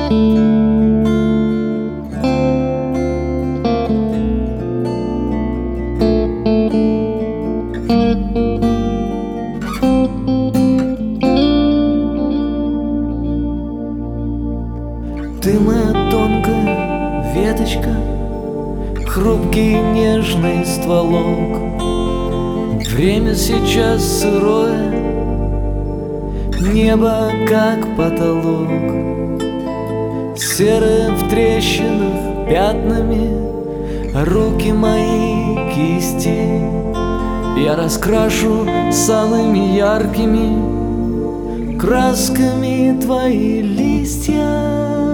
Ты моя тонкая веточка, хрупкий нежный стволок. Время сейчас сырое, небо как потолок. Серые в трещинах пятнами руки мои кисти. Я раскрашу самыми яркими красками твои листья.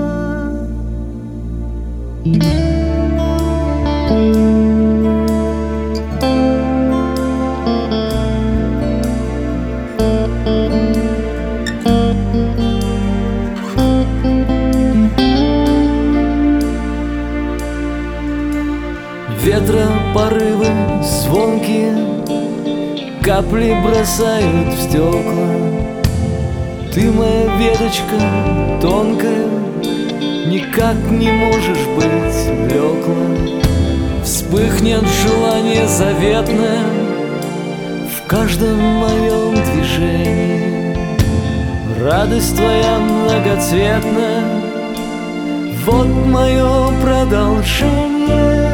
Ветра порывы звонкие, капли бросают в стекла. Ты моя веточка тонкая, никак не можешь быть блекла. Вспыхнет желание заветное в каждом моем движении. Радость твоя многоцветная, вот мое продолжение.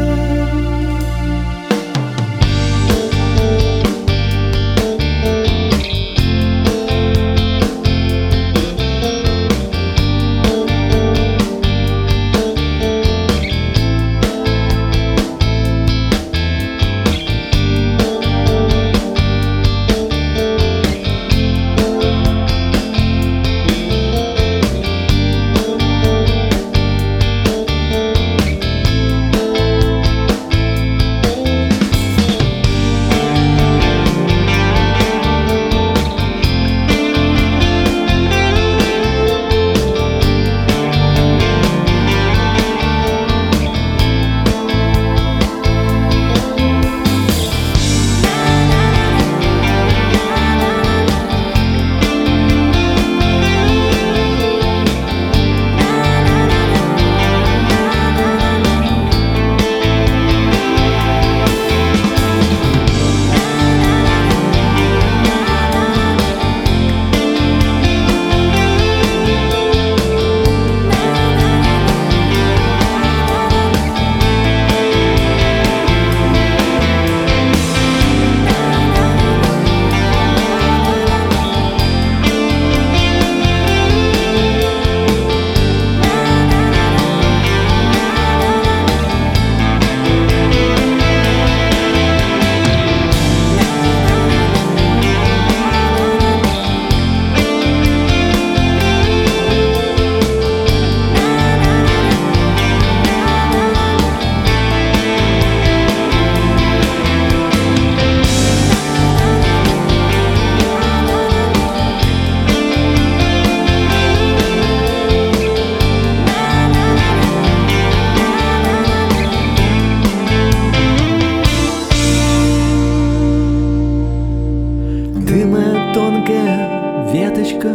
Ты моя тонкая веточка,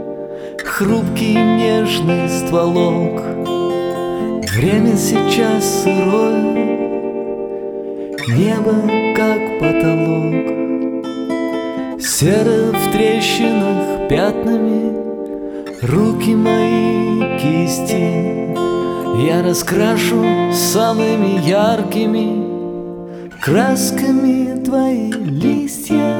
хрупкий нежный стволок. Время сейчас сырое, небо как потолок. Серо в трещинах пятнами руки мои кисти. Я раскрашу самыми яркими красками твои листья.